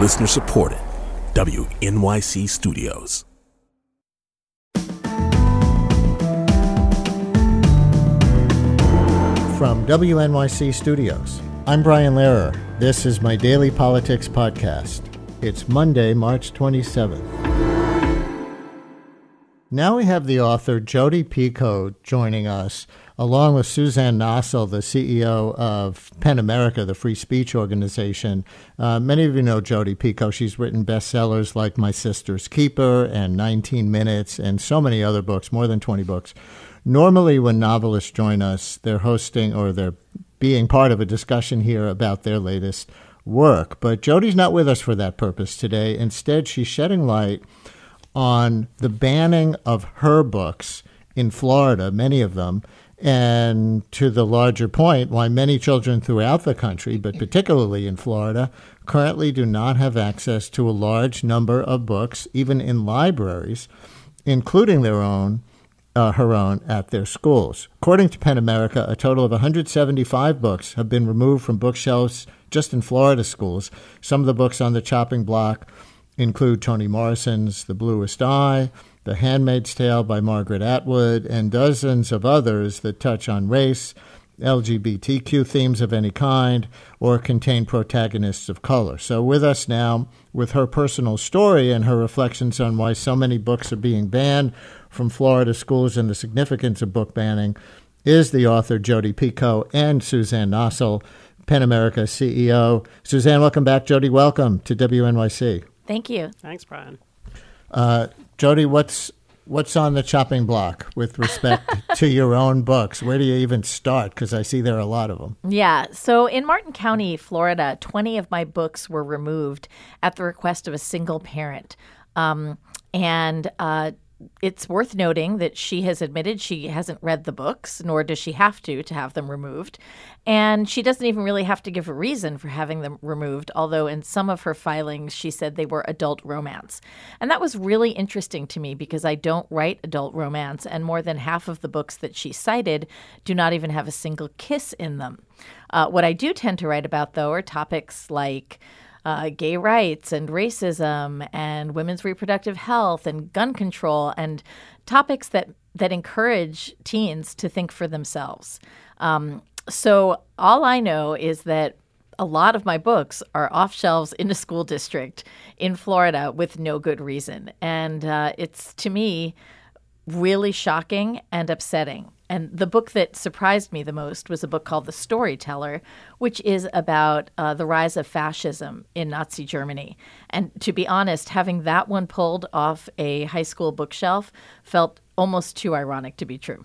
Listener supported. WNYC Studios. From WNYC Studios, I'm Brian Lehrer. This is my Daily Politics Podcast. It's Monday, March 27th. Now we have the author Jodi Picoult joining us, along with Suzanne Nossel, the CEO of PEN America, the free speech organization. Many of you know Jodi Picoult. She's written bestsellers like My Sister's Keeper and 19 Minutes and so many other books, more than 20 books. Normally, when novelists join us, they're hosting or they're being part of a discussion here about their latest work. But Jodi's not with us for that purpose today. Instead, she's shedding light on the banning of her books in Florida, many of them, and to the larger point, why many children throughout the country, but particularly in Florida, currently do not have access to a large number of books, even in libraries, including her own at their schools. According to PEN America, a total of 175 books have been removed from bookshelves just in Florida schools. Some of the books on the chopping block include Toni Morrison's The Bluest Eye, The Handmaid's Tale by Margaret Atwood, and dozens of others that touch on race, LGBTQ themes of any kind, or contain protagonists of color. So with us now, with her personal story and her reflections on why so many books are being banned from Florida schools and the significance of book banning, is the author Jodi Picoult and Suzanne Nossel, PEN America CEO. Suzanne, welcome back. Jodi, welcome to WNYC. Thank you. Thanks, Brian. Jodi, what's on the chopping block with respect to your own books? Where do you even start? Because I see there are a lot of them. Yeah. So in Martin County, Florida, 20 of my books were removed at the request of a single parent. It's worth noting that she has admitted she hasn't read the books, nor does she have to have them removed. And she doesn't even really have to give a reason for having them removed, although in some of her filings she said they were adult romance. And that was really interesting to me because I don't write adult romance, and more than half of the books that she cited do not even have a single kiss in them. What I do tend to write about, though, are topics like gay rights and racism and women's reproductive health and gun control and topics that encourage teens to think for themselves. So all I know is that a lot of my books are off shelves in a school district in Florida with no good reason. And it's, to me, really shocking and upsetting. And the book that surprised me the most was a book called The Storyteller, which is about the rise of fascism in Nazi Germany. And to be honest, having that one pulled off a high school bookshelf felt almost too ironic to be true.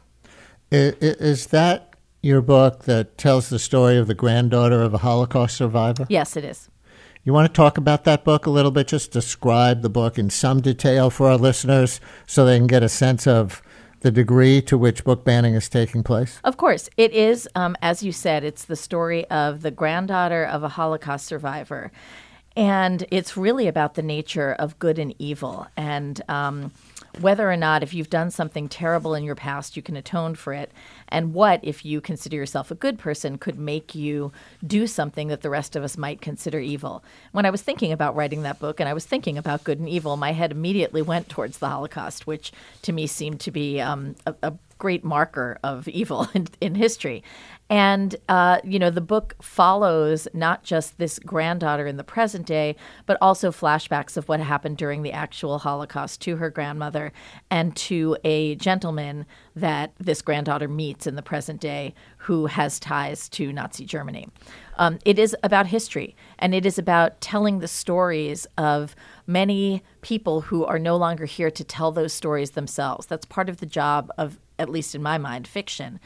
Is that your book that tells the story of the granddaughter of a Holocaust survivor? Yes, it is. You want to talk about that book a little bit? Just describe the book in some detail for our listeners so they can get a sense of the degree to which book banning is taking place? Of course. It is, as you said, it's the story of the granddaughter of a Holocaust survivor. And it's really about the nature of good and evil and whether or not if you've done something terrible in your past, you can atone for it. And what, if you consider yourself a good person, could make you do something that the rest of us might consider evil. When I was thinking about writing that book and I was thinking about good and evil, my head immediately went towards the Holocaust, which to me seemed to be a great marker of evil in history. And, the book follows not just this granddaughter in the present day, but also flashbacks of what happened during the actual Holocaust to her grandmother and to a gentleman that this granddaughter meets in the present day who has ties to Nazi Germany. It is about history, and it is about telling the stories of many people who are no longer here to tell those stories themselves. That's part of the job of, at least in my mind, fiction.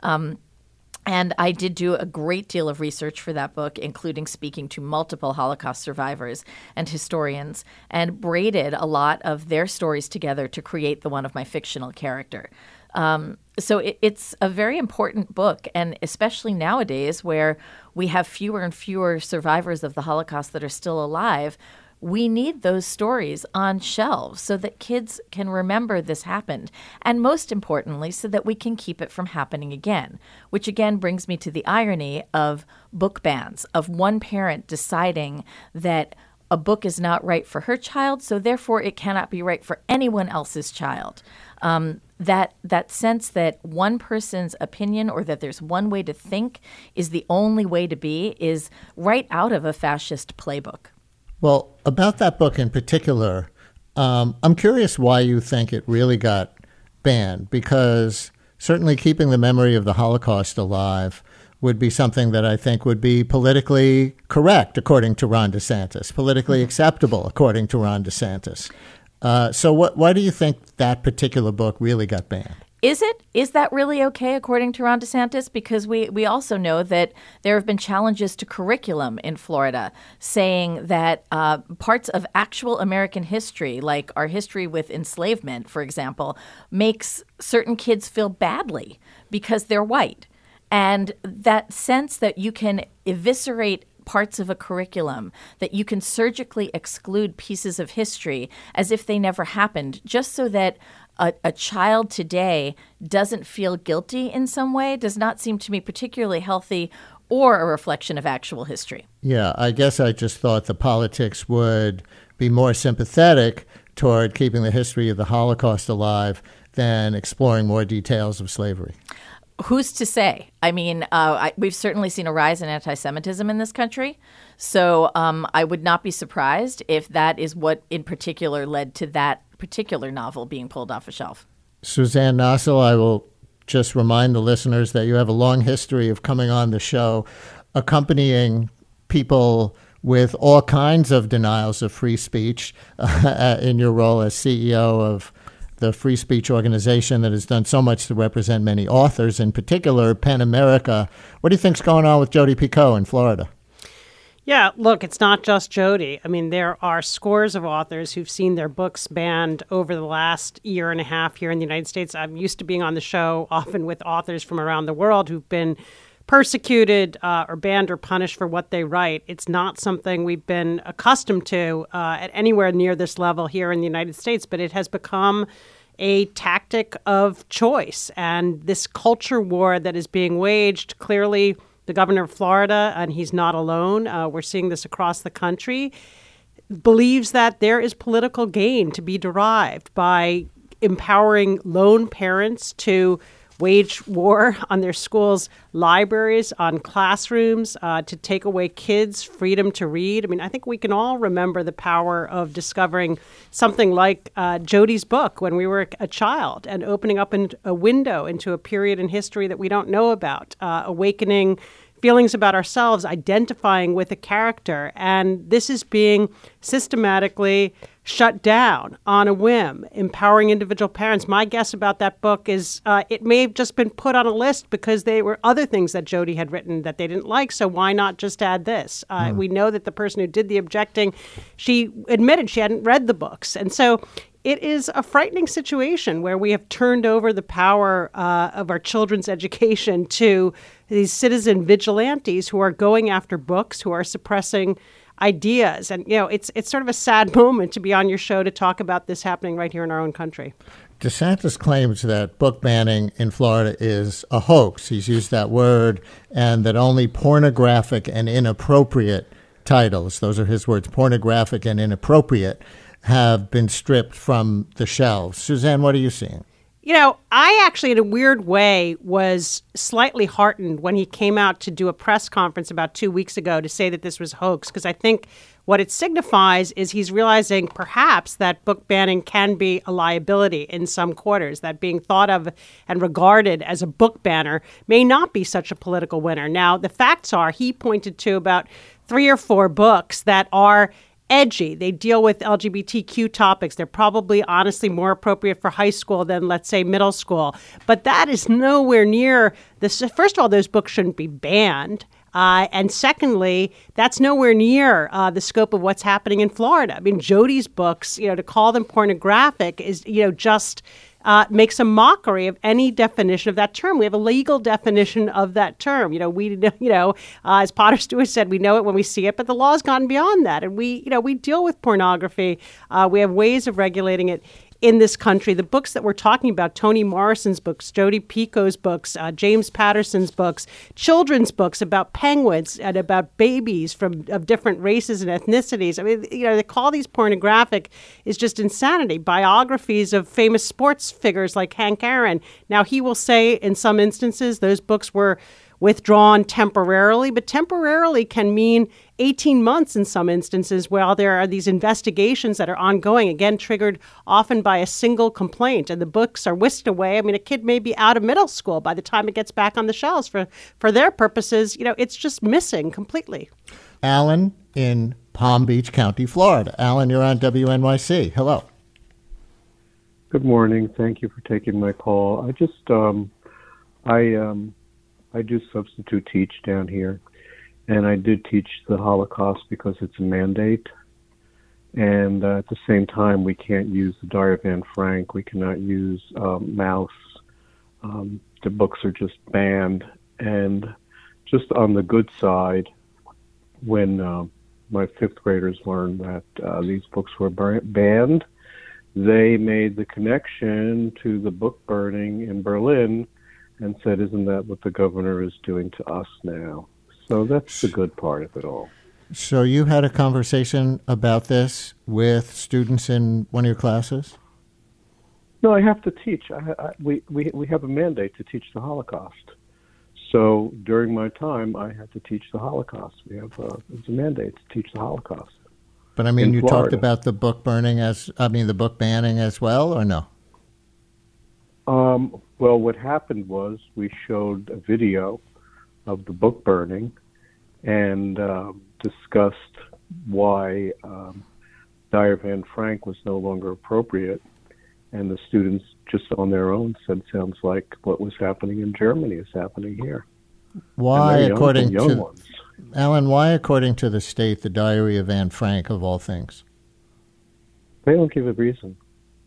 And I did do a great deal of research for that book, including speaking to multiple Holocaust survivors and historians, and braided a lot of their stories together to create the one of my fictional character. So it's a very important book, and especially nowadays where we have fewer and fewer survivors of the Holocaust that are still alive, we need those stories on shelves so that kids can remember this happened. And most importantly, so that we can keep it from happening again, which again brings me to the irony of book bans, of one parent deciding that a book is not right for her child, so therefore it cannot be right for anyone else's child. That sense that one person's opinion or that there's one way to think is the only way to be is right out of a fascist playbook. Well, about that book in particular, I'm curious why you think it really got banned, because certainly keeping the memory of the Holocaust alive would be something that I think would be politically correct, according to Ron DeSantis, politically acceptable, according to Ron DeSantis. So why do you think that particular book really got banned? Is that really okay, according to Ron DeSantis? Because we also know that there have been challenges to curriculum in Florida saying that parts of actual American history, like our history with enslavement, for example, makes certain kids feel badly because they're white. And that sense that you can eviscerate parts of a curriculum, that you can surgically exclude pieces of history as if they never happened, just so that a child today doesn't feel guilty in some way, does not seem to me particularly healthy or a reflection of actual history. Yeah, I guess I just thought the politics would be more sympathetic toward keeping the history of the Holocaust alive than exploring more details of slavery. Who's to say? I mean, we've certainly seen a rise in anti-Semitism in this country. So I would not be surprised if that is what in particular led to that particular novel being pulled off a shelf. Suzanne Nossel, I will just remind the listeners that you have a long history of coming on the show, accompanying people with all kinds of denials of free speech in your role as CEO of the free speech organization that has done so much to represent many authors, in particular PEN America. What do you think's going on with Jodi Picoult in Florida? Yeah, look, it's not just Jodi. I mean, there are scores of authors who've seen their books banned over the last year and a half here in the United States. I'm used to being on the show often with authors from around the world who've been persecuted or banned or punished for what they write. It's not something we've been accustomed to at anywhere near this level here in the United States, but it has become a tactic of choice. And this culture war that is being waged, clearly the governor of Florida, and he's not alone, we're seeing this across the country, believes that there is political gain to be derived by empowering lone parents to wage war on their schools' libraries, on classrooms, to take away kids' freedom to read. I mean, I think we can all remember the power of discovering something like Jodi's book when we were a child and opening up a window into a period in history that we don't know about, awakening feelings about ourselves, identifying with a character. And this is being systematically shut down on a whim, empowering individual parents. My guess about that book is it may have just been put on a list because they were other things that Jodi had written that they didn't like. So why not just add this? We know that the person who did the objecting, she admitted she hadn't read the books. And so it is a frightening situation where we have turned over the power of our children's education to these citizen vigilantes who are going after books, who are suppressing ideas. And, you know, it's sort of a sad moment to be on your show to talk about this happening right here in our own country. DeSantis claims that book banning in Florida is a hoax. He's used that word, and that only pornographic and inappropriate titles, those are his words, pornographic and inappropriate, have been stripped from the shelves. Suzanne, what are you seeing? You know, I actually, in a weird way, was slightly heartened when he came out to do a press conference about 2 weeks ago to say that this was hoax, because I think what it signifies is he's realizing perhaps that book banning can be a liability in some quarters, that being thought of and regarded as a book banner may not be such a political winner. Now, the facts are he pointed to about 3 or 4 books that are edgy. They deal with LGBTQ topics. They're probably honestly more appropriate for high school than, let's say, middle school. But that is nowhere near this. First of all, those books shouldn't be banned. And secondly, that's nowhere near the scope of what's happening in Florida. I mean, Jodi's books, you know, to call them pornographic is, you know, just makes a mockery of any definition of that term. We have a legal definition of that term. You know, as Potter Stewart said, we know it when we see it, but the law's gone beyond that. And we deal with pornography. We have ways of regulating it. in this country. The books that we're talking about, Toni Morrison's books, Jodi Picoult's books, James Patterson's books, children's books about penguins and about babies of different races and ethnicities. I mean, they call these pornographic is just insanity. Biographies of famous sports figures like Hank Aaron. Now, he will say in some instances those books were withdrawn temporarily, but temporarily can mean 18 months in some instances, while there are these investigations that are ongoing, again, triggered often by a single complaint, and the books are whisked away. I mean, a kid may be out of middle school by the time it gets back on the shelves. For their purposes, it's just missing completely. Alan in Palm Beach County, Florida. Alan, you're on WNYC. Hello. Good morning. Thank you for taking my call. I do substitute teach down here, and I did teach the Holocaust because it's a mandate. And at the same time, we can't use the Diary of Anne Frank. We cannot use Maus. The books are just banned. And just on the good side, when my fifth graders learned that these books were banned, they made the connection to the book burning in Berlin and said, isn't that what the governor is doing to us now? So that's the good part of it all. So you had a conversation about this with students in one of your classes? No, I have to teach. We have a mandate to teach the Holocaust. So during my time, I had to teach the Holocaust. It's a mandate to teach the Holocaust. But I mean, you talked about the book banning as well, or no? Well, what happened was we showed a video of the book burning and discussed why Diary of Anne Frank was no longer appropriate. And the students just on their own said, sounds like what was happening in Germany is happening here. Why, according young ones. Alan, why, according to the state, the Diary of Anne Frank, of all things? They don't give a reason.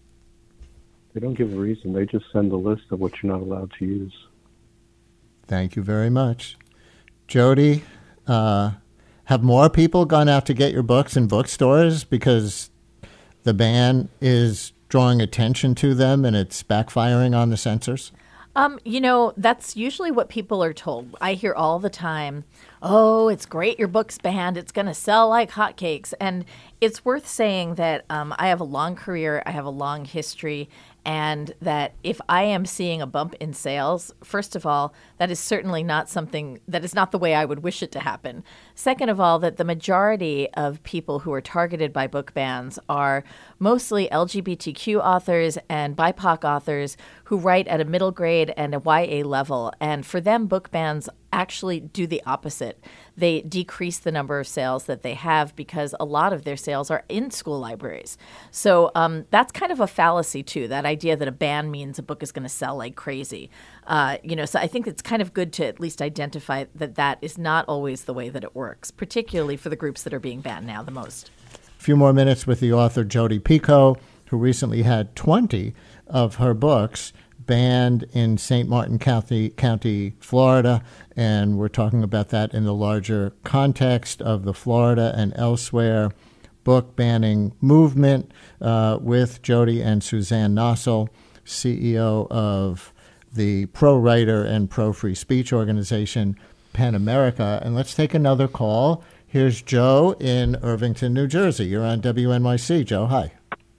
They just send a list of what you're not allowed to use. Thank you very much. Jodi, have more people gone out to get your books in bookstores because the ban is drawing attention to them and it's backfiring on the censors? That's usually what people are told. I hear all the time, oh, it's great your book's banned. It's going to sell like hotcakes. And it's worth saying that I have a long career. I have a long history. And that if I am seeing a bump in sales, first of all, that is certainly not something that is not the way I would wish it to happen. Second of all, that the majority of people who are targeted by book bans are mostly LGBTQ authors and BIPOC authors who write at a middle grade and a YA level. And for them, book bans actually do the opposite. They decrease the number of sales that they have because a lot of their sales are in school libraries. So that's kind of a fallacy, too, that idea that a ban means a book is going to sell like crazy. So I think it's kind of good to at least identify that that is not always the way that it works, particularly for the groups that are being banned now the most. A few more minutes with the author Jodi Picoult, who recently had 20 of her books banned in St. Martin County, Florida, and we're talking about that in the larger context of the Florida and elsewhere book banning movement with Jodi and Suzanne Nossel, CEO of the pro-writer and pro-free speech organization PEN America. And let's take another call. Here's Joe in Irvington, New Jersey. You're on WNYC. Joe, hi.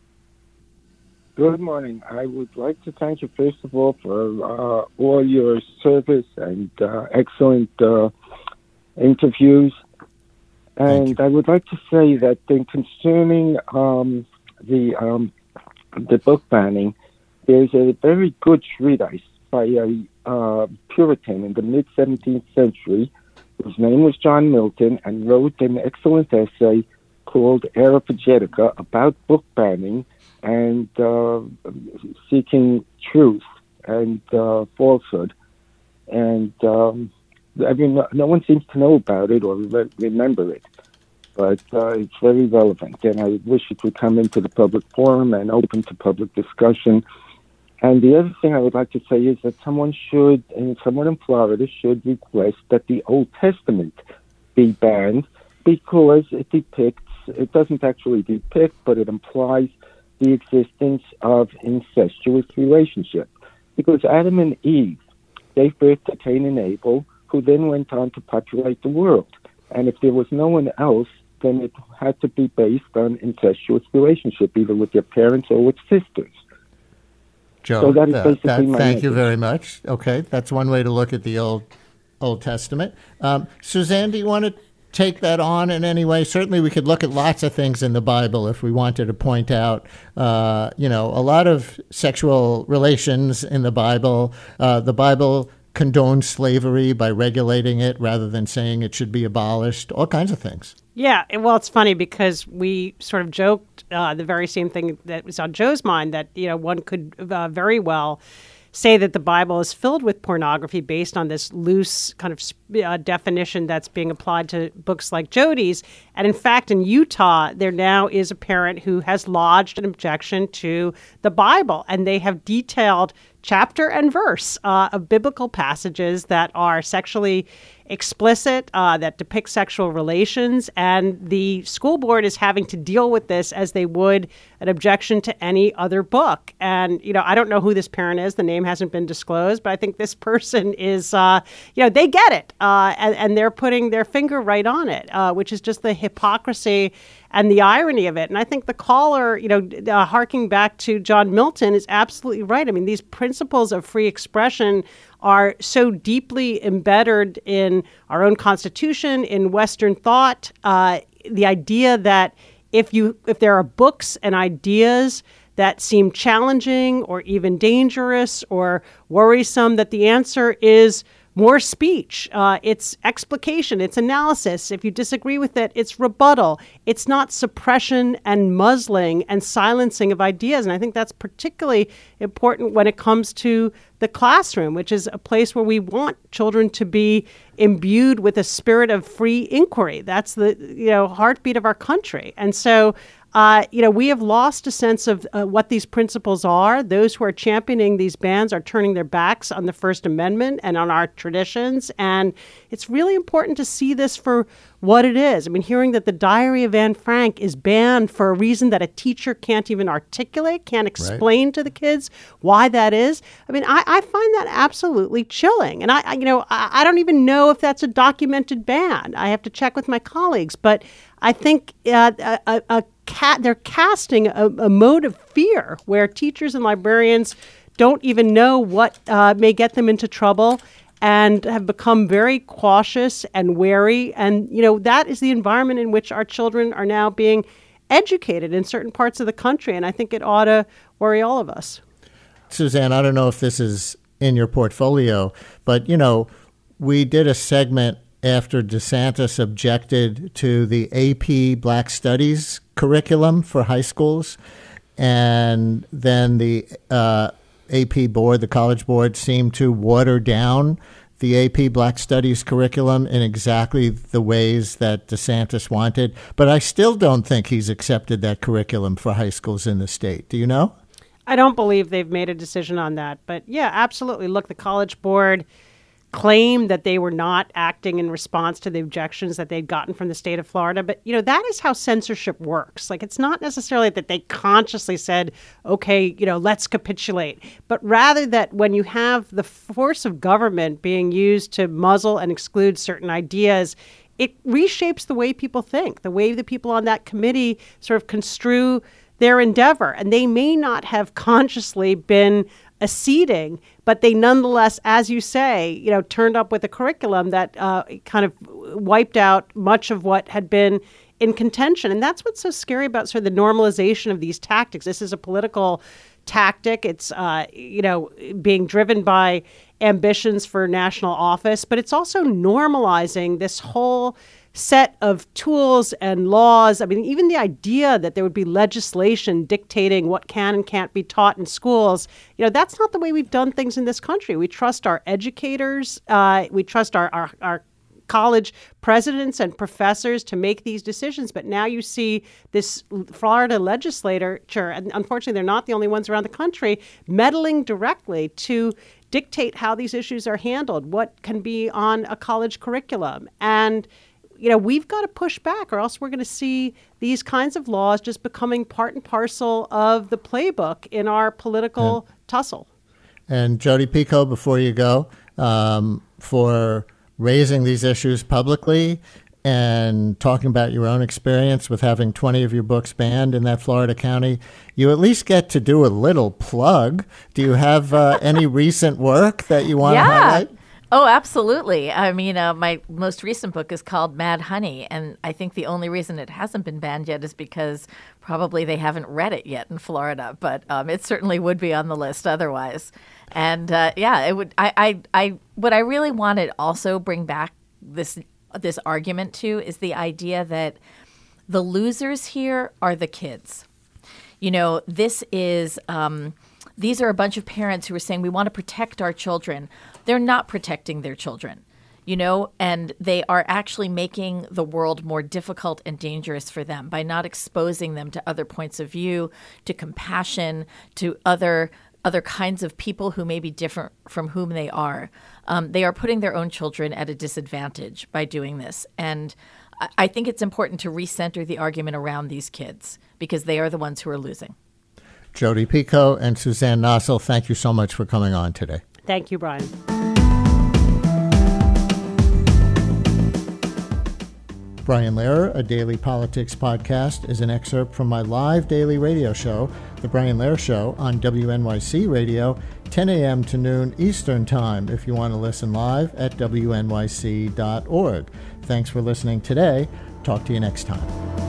Good morning. I would like to thank you, first of all, for all your service and excellent interviews. And I would like to say that in concerning the book banning, there's a very good treatise by a Puritan in the mid-17th century, whose name was John Milton, and wrote an excellent essay called Areopagitica about book banning and seeking truth and falsehood. And no one seems to know about it or remember it, but it's very relevant, and I wish it would come into the public forum and open to public discussion. And the other thing I would like to say is that someone in Florida should request that the Old Testament be banned because it doesn't actually depict, but it implies the existence of incestuous relationships. Because Adam and Eve gave birth to Cain and Abel, who then went on to populate the world. And if there was no one else, then it had to be based on incestuous relationship, either with your parents or with sisters. Joe, So that is basically my thank you message. very much. Okay, that's one way to look at the Old Testament. Suzanne, do you want to take that on in any way? Certainly, we could look at lots of things in the Bible if we wanted to point out, a lot of sexual relations in the Bible. The Bible condones slavery by regulating it rather than saying it should be abolished. All kinds of things. Yeah, well, it's funny because we sort of joked the very same thing that was on Joe's mind, that one could very well say that the Bible is filled with pornography based on this loose kind of definition that's being applied to books like Jody's. And in fact, in Utah, there now is a parent who has lodged an objection to the Bible, and they have detailed chapter and verse of biblical passages that are sexually explicit, that depict sexual relations, and the school board is having to deal with this as they would an objection to any other book. And, I don't know who this parent is. The name hasn't been disclosed, but I think this person is, they get it, and they're putting their finger right on it, which is just the hypocrisy and the irony of it. And I think the caller, harking back to John Milton, is absolutely right. I mean, these principles of free expression are so deeply embedded in our own Constitution, in Western thought. The idea that if there are books and ideas that seem challenging or even dangerous or worrisome, that the answer is more speech. It's explication. It's analysis. If you disagree with it, it's rebuttal. It's not suppression and muzzling and silencing of ideas. And I think that's particularly important when it comes to the classroom, which is a place where we want children to be imbued with a spirit of free inquiry. That's the heartbeat of our country. And so we have lost a sense of what these principles are. Those who are championing these bans are turning their backs on the First Amendment and on our traditions. And it's really important to see this for what it is. I mean, hearing that the Diary of Anne Frank is banned for a reason that a teacher can't even articulate, can't explain to the kids why that is. I mean, I find that absolutely chilling. And I don't even know if that's a documented ban. I have to check with my colleagues. But I think they're casting a mode of fear where teachers and librarians don't even know what may get them into trouble and have become very cautious and wary. And, that is the environment in which our children are now being educated in certain parts of the country. And I think it ought to worry all of us. Suzanne, I don't know if this is in your portfolio, but, we did a segment after DeSantis objected to the AP Black Studies curriculum for high schools. And then the AP board, the College Board, seemed to water down the AP Black Studies curriculum in exactly the ways that DeSantis wanted. But I still don't think he's accepted that curriculum for high schools in the state. Do you know? I don't believe they've made a decision on that. But yeah, absolutely. Look, the College Board claimed that they were not acting in response to the objections that they'd gotten from the state of Florida. But, that is how censorship works. Like, it's not necessarily that they consciously said, okay, let's capitulate, but rather that when you have the force of government being used to muzzle and exclude certain ideas, it reshapes the way people think, the way the people on that committee sort of construe their endeavor. And they may not have consciously been acceding, but they nonetheless, as you say, turned up with a curriculum that kind of wiped out much of what had been in contention. And that's what's so scary about sort of the normalization of these tactics. This is a political tactic. It's, being driven by ambitions for national office, but it's also normalizing this whole set of tools and laws. I mean, even the idea that there would be legislation dictating what can and can't be taught in schools, that's not the way we've done things in this country. We trust our educators. We trust our college presidents and professors to make these decisions. But now you see this Florida legislature, and unfortunately they're not the only ones around the country, meddling directly to dictate how these issues are handled, what can be on a college curriculum. And we've got to push back, or else we're going to see these kinds of laws just becoming part and parcel of the playbook in our political tussle. And Jodi Picoult, before you go, for raising these issues publicly and talking about your own experience with having 20 of your books banned in that Florida county, you at least get to do a little plug. Do you have any recent work that you want to highlight? Oh, absolutely. I mean, my most recent book is called Mad Honey, and I think the only reason it hasn't been banned yet is because probably they haven't read it yet in Florida, but it certainly would be on the list otherwise. And it would. What I really want to also bring back this argument to is the idea that the losers here are the kids. This is. These are a bunch of parents who are saying we want to protect our children. They're not protecting their children, and they are actually making the world more difficult and dangerous for them by not exposing them to other points of view, to compassion, to other kinds of people who may be different from whom they are. They are putting their own children at a disadvantage by doing this. And I think it's important to recenter the argument around these kids because they are the ones who are losing. Jodi Picoult and Suzanne Nossel, thank you so much for coming on today. Thank you, Brian. Brian Lehrer, a daily politics podcast, is an excerpt from my live daily radio show, The Brian Lehrer Show, on WNYC Radio, 10 a.m. to noon Eastern Time, if you want to listen live at wnyc.org. Thanks for listening today. Talk to you next time.